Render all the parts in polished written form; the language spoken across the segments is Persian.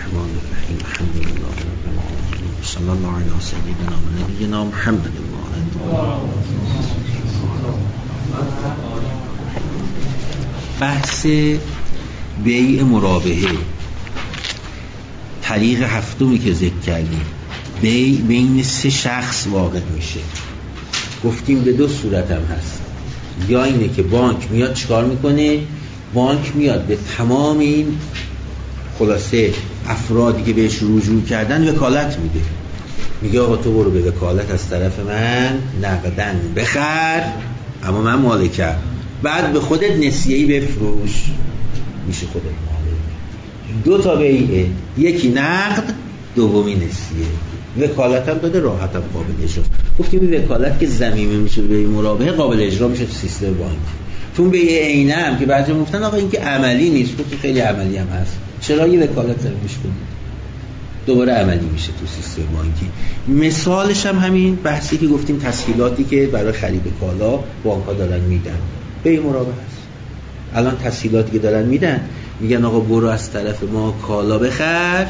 الرحمن الرحیم الحمد لله رب العالمین صلی الله علی سیدنا و نبینا محمد. بحث بیع مرابحه، طریق هفتمی که ذکر کردیم، بیع بین سه شخص واقع میشه. گفتیم به دو صورت هم هست. یا اینه که بانک میاد چیکار میکنه؟ بانک میاد به تمام این خلاصه افرادی که بهش رجوع کردن وکالت میده، میگه آقا تو برو به وکالت از طرف من نقدن بخر، اما من مالکم، بعد به خودت نسیه‌ای بفروش، میشه خودت مالک. دو تا بیعه، یکی نقد، دومی نسیه. وکالت هم داده، راحت هم قابل اجرا. گفتیم این وکالت که ضمیمه میشه به مرابحه، قابل اجرا میشه تو سیستم بانک. چون بیع عینه هم که بعضی گفتن آقا این که عملی نیست، گفتیم خیلی عملی هم هست، چرا یه وکالت ضمیمش کنید؟ دوباره عملی میشه تو سیستم بانکی. مثالش هم همین بحثی که گفتیم، تسهیلاتی که برای خرید کالا بانک‌ها دارن میدن، بیع مرابحه است. الان تسهیلاتی که دارن میدن، میگن آقا برو از طرف ما کالا بخر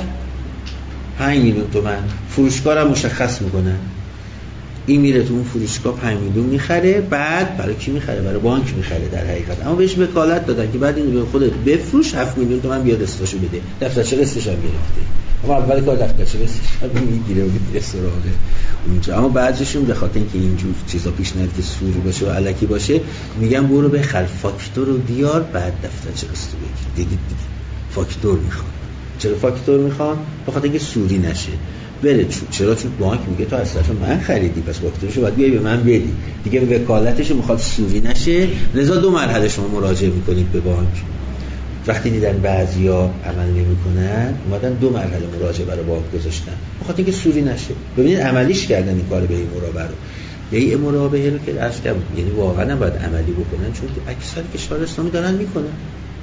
5 میلیون تومان، فروشگاه هم مشخص میکنن، این میره تو اون فروشگاه 5 میلیون میخره، بعد برای کی میخره؟ برای بانک میخره در حقیقت، اما بهش وکالت دادن که بعد اینو به خودت بفروش 7 میلیون تومان بیاد استاشو بده، دفترچه قسطش هم گرفته. اما اول کار دفترچه قسطش هم میگیره و میره سراغ اونجا. اما بعضیشون به خاطر اینکه اینجور چیزا پیش نیاد که سوری باشه و الکی باشه، میگن برو بخر فاکتور رو بیار، بعد دفترچه قسط بگیر. دیگه فاکتور میخوان. چرا فاکتور میخوان؟ به خاطر اینکه سوری نشه. بره چرا؟ چون بانک میگه تو از طرف من خریدی، پس فاکتورشو باید بیای به من بدی. دیگه وکالتشو میخواد سوری نشه، لذا 2 مرحله شما مراجعه میکنید به بانک. وقتی دیدن بعضیا عمل نمیکنن، اومدن 2 مرحله مراجعه برای بانک گذاشتن، بخاطر اینکه سوری نشه. ببینید عملیش کردن این کار بیع مرابحه رو. بیع مرابحه رو که عرض کردم، یعنی واقعا باید عملی بکنن، چون اکثر کشور اسلامی دارن میکنن.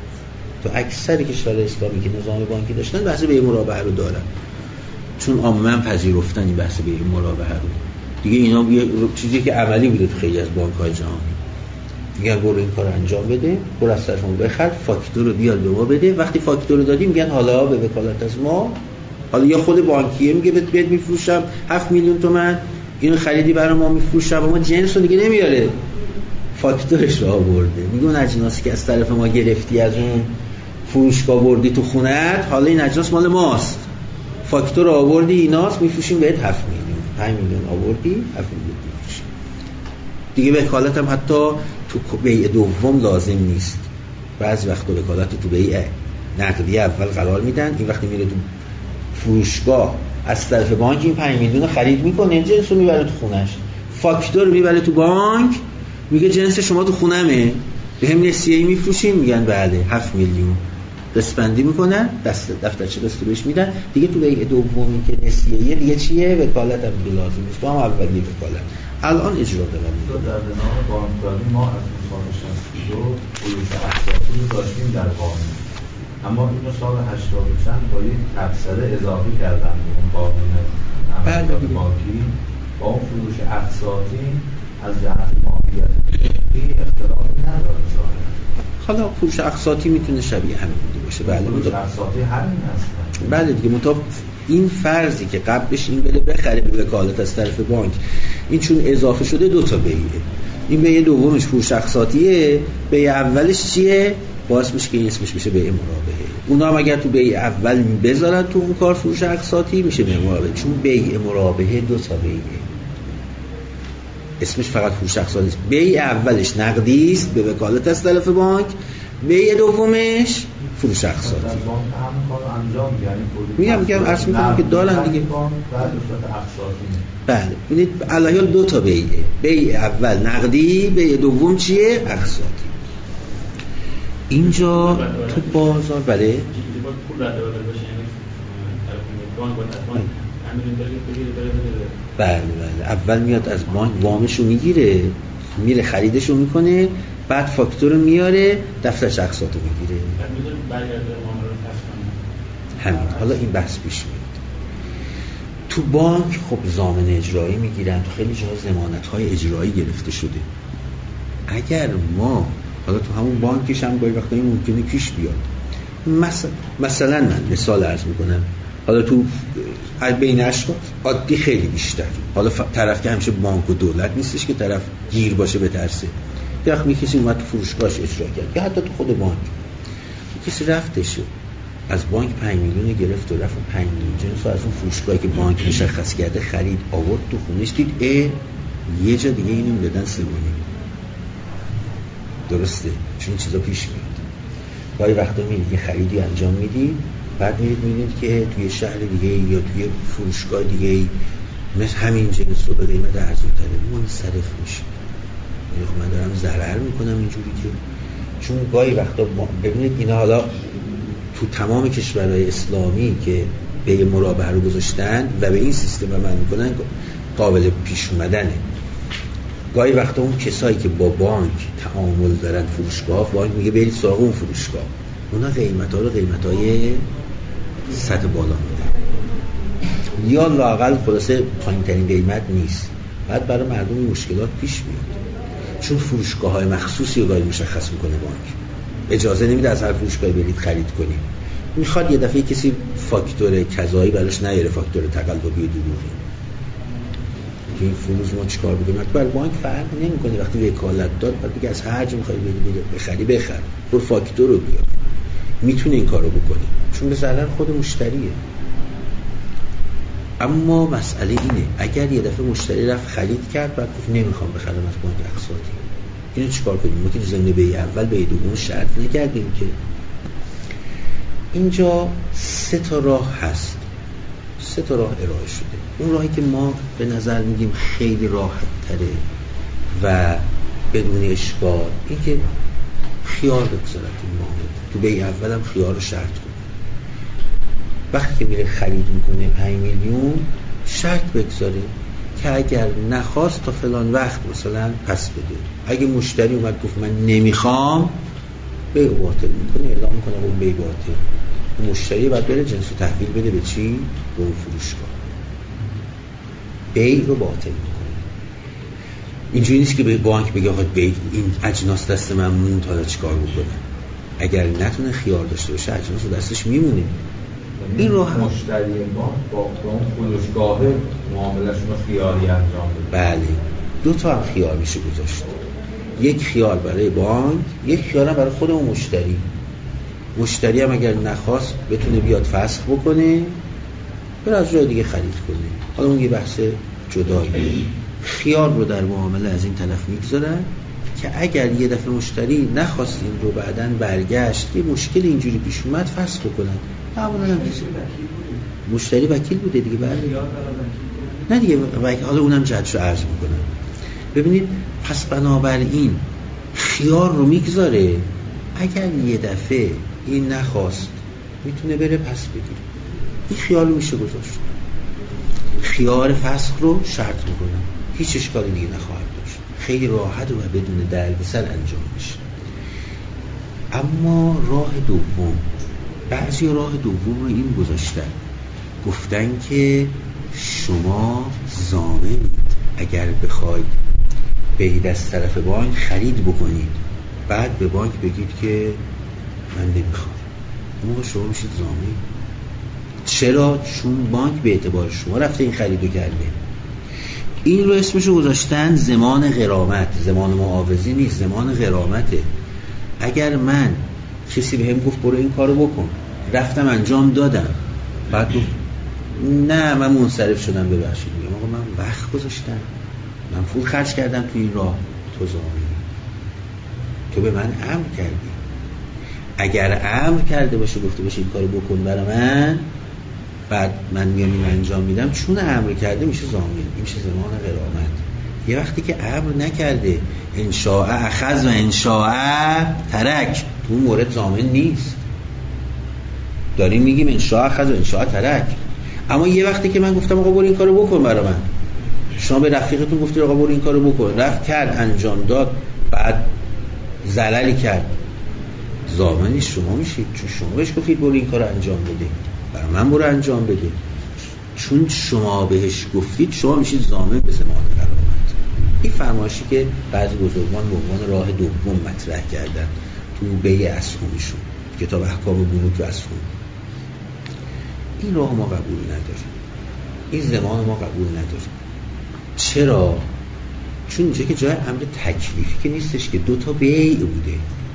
تو اکثر کشور اسلامی که نظام بانکی داشتن، بحث بیع مرابحه رو دارن، چون عموما پذیرفتن این بحث بیع مرابحه رو. دیگه اینا یه چیزی که عملی بوده تو خیلی از بانک‌های جهانی. میگن برو این کار انجام بده، برو از طرف ما بخر، فاکتور رو بیار به ما بده. وقتی فاکتور رو دادی، میگن حالا به وکالت از ما، حالا یا خود بانکیه میگه بهت میفروشم 7 میلیون تومان، اینو خریدی برای ما میفروشم، اما جنس رو دیگه نمیاره، فاکتورش رو آورده. میگه اون اجناسی که از طرف ما گرفتی از اون فروشگاه بردی تو خونت، حالا این اجناس مال ماست، فاکتور رو آوردی، ایناست، میفروشیم بهت 7 میلیون. 5 میلیون آوردی، 7 میلیون میفروشیم. دیگه وکالت هم حتی تو بیع دوم لازم نیست. بعضی وقتا وکالت تو بیع نقدی اول قرار میدن، این وقتی میره تو فروشگاه از طرف بانک این 5 میلیون خرید میکنه، جنس رو میبره تو خونش، فاکتور رو میبره تو بانک، میگه جنس شما تو خونمه، به هم نسیه‌ای میفروشیم، میگن بله 7 میلیون، قسط‌بندی میکنن، دفترچه قسط بهش میدن. دیگه تو بیع دومی که نسیه‌ای دیگه چیه؟ وکالت هم دیگه لازم نیست. با هم اولیه وکالت الان اجرا دارن. در نام بانکداری ما از سال 62 فروش اقساطی رو داشتیم در قانون، اما اینو سال 80 چند با یک تبصره اضافه کردن به اون قانون عملیات بانکی. با اون فروش اقساطی از جهت ماهیت اختلافی نداره ظاهرا. حالا فروش اقساطی میتونه شبیه همین بوده باشه. بله فروش اقساطی همین هست. بله دیگه، مطابق این فرضی که قبلش این بله بخره به وکالت از طرف بانک، این چون اضافه شده 2 تا بیعه. این بیع دومش فروش اقساطیه، بیع اولش چیه؟ باعث میشه که این اسمش بشه بیع مرابحه. اونا هم اگر تو بیع اول بذارن تو اون کار فروش اقساطی، میشه بیع مرابحه. چون بیع مرابحه 2 تا بیعه، اسمش فقط فروش اقساطی است. بیع اولش نقدی است به وکالت از طرف بانک، بیع دومش فروش اقساطی. میگم عرض میکنم که دارن دیگه. بله ببینید الان 2 تا بیعه، بیع اول نقدی، بیع دوم چیه؟ اقساطی. اینجا تو بازار بله بله اول میاد از بانک وامشو میگیره، میره خریدشو میکنه، بعد فاکتور رو میاره، دفترچه اقساطو میگیره. همین. حالا این بحث پیش میاد تو بانک. خب ضامن اجرایی میگیرن، تو خیلی جاها ضمانت‌های اجرایی گرفته شده. اگر ما حالا تو همون بانکش هم گاهی وقتا این ممکنه پیش بیاد، مثلا من مثال عرض میکنم، حالا تو بین اشخاص عادی خیلی بیشتر، حالا طرف که همیشه بانک و دولت نیستش که طرف گیر باشه بترسه. یه وقت کسی اومد تو فروشگاهش اجرا کرد، یا حتی تو خود بانک کسی رفتش از بانک 5 میلیون گرفت و رفت 5 میلیون جنس از اون فروشگاهی که بانک مشخص کرده خرید، آورد تو خونش، دید یه جا دیگه اینو میدادن 3 میلیون. درسته؟ چون این چیزا پیش میاد. گاهی وقتا میدید یه خریدی انجام میدید، بعد میدید که توی شهر دیگه یا توی فروشگاه دیگه مثل همین جنس رو به قیمت ارزون‌تره منصرف میشه. من دارم ضرر میکنم اینجوری که، چون گاهی وقتا ببینید اینا حالا تو تمام کشورهای اسلامی که به یه مرابحه رو گذاشتن و به این سیستم عمل میکنن قابل پیش اومدنه. گاهی وقتا اون کسایی که با بانک تعامل دارن، فروشگاه، بانک میگه برید سراغ اون فروشگاه، اونا قیمت‌ها رو قیمت‌های سطح بالا میدن یا لااقل خلاصه پایین‌ترین قیمت نیست. بعد برای مردم مشکلات پیش میاد، چون فروشگاه‌های مخصوصی رو باید مشخص میکنه بانک، اجازه نمیده از هر فروشگاهی برید خرید کنید. میخواد یه دفعه کسی فاکتور کذایی براش نیاره، فاکتور تقلبی دروغی که این فروش ما چیکار بکنیم. برای بانک فرق نمیکنه، وقتی وکالت داد بعد دیگه از هر جا میخوای بخری بخر، برو فاکتور رو بیار، میتونه این کارو بکنه چون به ضرر خود مشتریه. اما مسئله اینه اگر یه دفعه مشتری رفت خرید کرد بعد گفت نمیخوام بخرم از بانک اقساطی، اینو چیکار کنیم؟ ما که ضمن بیع اول بیع دوم شرط نکردیم که. اینجا 3 تا راه هست، 3 تا راه ارائه شده. اون راهی که ما به نظر میگیم خیلی راحت تره و بدون اشکال، این که خیار بگذارد این معامله. تو بیع اول هم خیار رو شرط کنه، وقتی که میره خرید میکنه 5 میلیون شرط بگذاره که اگر نخواست تا فلان وقت مثلا پس بده. اگه مشتری اومد گفت من نمیخوام، بیع باطل میکنه، اعلام میکنه اون بیع باطل. مشتری باید بره جنسو تحویل بده به چی؟ به اون فروشگاه. بیع رو باطل میکنه. اینجوری نیست که به بانک بگه آقا بیع این اجناس دست من مون تا چیکار بکنه. اگر نتونه خیار داشته باشه اجناس رو دستش میمونه. این رو مشتری بانک با اون فروشگاه معاملهشون رو خیاری انجام بده. بله، 2 تا هم خیار میشه گذاشت، یک خیار برای بانک، یک خیار هم برای خود اون مشتری. مشتری هم اگر نخواست بتونه بیاد فسخ بکنه، بره از جای دیگه خرید کنه. حالا اون یه بحث جداییه. خیار رو در معامله از این طرف میگذارن که اگر یه دفعه مشتری نخواست این رو بعدن برگشت یه مشکل اینجوری پیش اومد فسخ بکنن. مشتری وکیل بوده دیگه. بله نه دیگه حالا اونم جدش رو عرض میکنم. ببینید پس بنابراین خیار رو میگذاره، اگر یه دفعه این نخواست میتونه بره پس بگیره. این خیار رو میشه گذاشت، خیار فسخ رو شرط میکنم، هیچ اشکالی دیگه نخواهد داشت، خیلی راحت و بدون دردسر انجام میشه. اما راه دوم، بعضی راه دوم رو این گذاشتن، گفتن که شما ضامنید اگر بخواید برید از طرف بانک خرید بکنید بعد به بانک بگید که من نمیخوام، اما شما میشید ضامن. چرا؟ چون بانک به اعتبار شما رفته این خریدو کرده. این رو اسمشو گذاشتن ضمان غرامت. ضمان معاوضه نیست، ضمان غرامته. اگر من کسی بهم گفت برو این کارو بکن، رفتم انجام دادم، بعد گفت نه من منصرف شدم ببخشید، میگم آقا من وقت گذاشتم، من پول خرج کردم تو این راه، تو ضامنی، تو به من امر کردی. اگر امر کرده باشه گفته باشه این کارو بکن برای من، بعد من میام این انجام میدم، چون امر کرده میشه ضامن، این میشه ضمان غرامت. یه وقتی که امر نکرده، انشاء اخذ و انشاء ترک، تو اون مورد ضامن نیست. داریم میگیم انشاء اخذ و انشاء ترک. اما یه وقتی که من گفتم آقا برو این کارو بکن برای من، شما به رفیقتون گفتید آقا برو این کارو بکن، رفت کرد انجام داد، بعد ضرری کرد، ضامن شما میشید، چون شما بهش گفتید برو این کارو انجام بده، برای من برو انجام بده. چون شما بهش گفتید شما میشید ضامن به ضمان غرامت. این فرمایشی که بعضی بزرگان به عنوان راه دوم مطرح کردن تو بیع اسهمشون. کتاب احکام بنوک و اسهم. این راه ما قبول نداریم، این زمان ما قبول نداریم. چرا؟ چون اینجا که جای امر تکلیفی که نیستش، که 2 تا بیع بوده.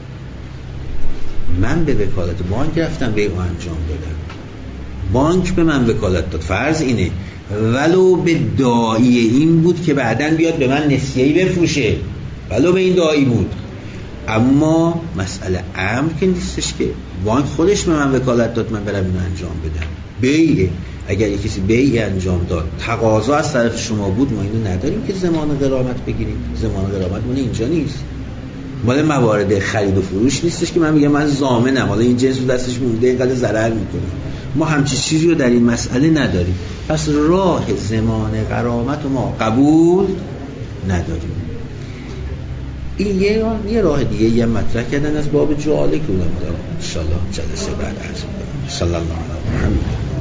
من به وکالت بانک رفتم بیع رو انجام دادم، بانک به من وکالت داد، فرض اینه ولو به داعی این بود که بعداً بیاد به من نسیه‌ای بفروشه، ولو به این داعی بود. اما مسئله امر که نیستش که بانک خودش به من وکالت داد من برم اینو انجام بدم. بیعه. اگر یک کسی بیع انجام داد، تقاضا از طرف شما بود، ما اینو نداریم که ضمان غرامت بگیریم. ضمان غرامت مال اینجا نیست، مال موارد خرید و فروش نیستش که من میگم من ضامنم، حالا این جنس رو دستش مونده اینقدر ضرر میکنه. ما همچین چیزی رو در این مسئله نداریم. پس راه ضمان غرامت رو ما قبول نداریم. این یه راه دیگه یه مطرح کردن از باب جعاله که اونم ان شاءالله جلسه بعد عرض می‌کنم. صلی الله علیه و محمد.